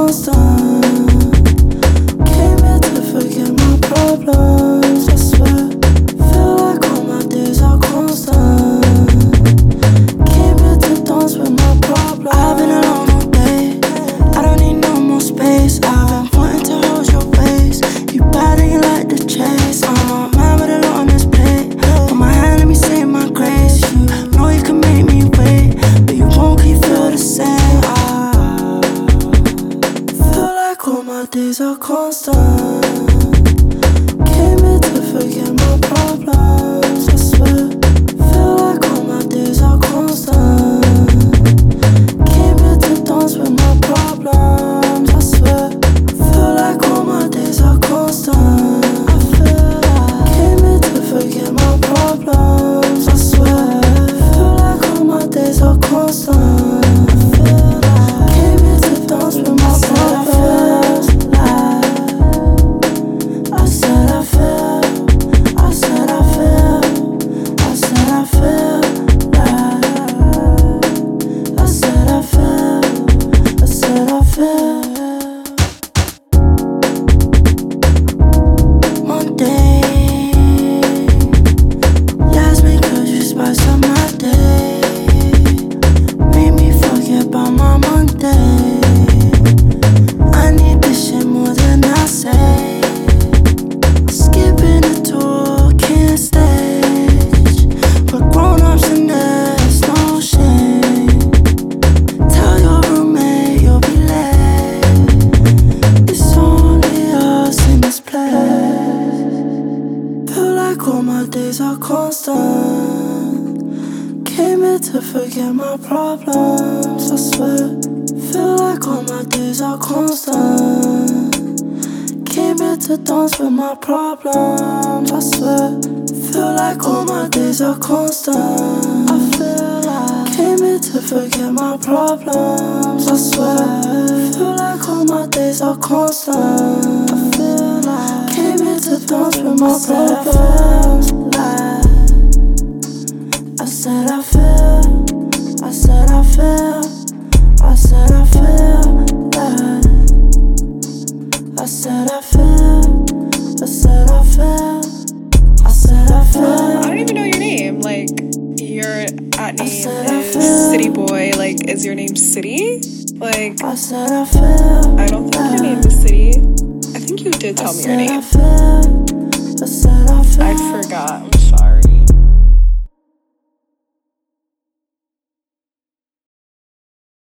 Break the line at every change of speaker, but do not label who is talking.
constant. Came here to forget my problems, I swear. Feel like all my days are constant. Came here to dance with my problems. I've been alone all day, I don't need no more space. I've been wanting to hold your waist. You bad and you like the chase. I'm a man with a lot on his plate. Put my hand, let me say my grace. You know you can make me wait, but you won't keep feel the same. I feel like all my days are constant. Came here to forget my problems, I swear. Feel like all my days are constant. Came here to dance with my problems, I swear. Feel like all my days are constant. I feel like came here to forget my problems, I swear. Feel like all my days are constant. I feel like came here to dance with my problems. I said I feel, I said I feel, I said I feel like, I said I feel, I said I feel. Monday, Yasmin, could you spice up my day? Made me forget about my Monday. I need this shit more than I say. Skipping the tour, can't stage. We're grown-ups and there's no shame. Tell your roommate you'll be late. It's only us in this place. Feel like all my days are constant. Came here to forget my problems, I swear. Feel like all my days are constant. Came here to dance with my problems, I swear. Feel like all my days are constant. I feel like came here to forget my problems, I swear. Feel like all my days are constant. I feel like came here to dance with my problems. I said I feel, I said I feel, I said I feel like, I said I feel, I said I feel, I said I feel.
I don't even know your name. Like, your at name is City Boy. Like, is your name City? Like,
I said I feel.
I don't think your name is City. I think you did tell me your name.
I said I feel.
I forgot.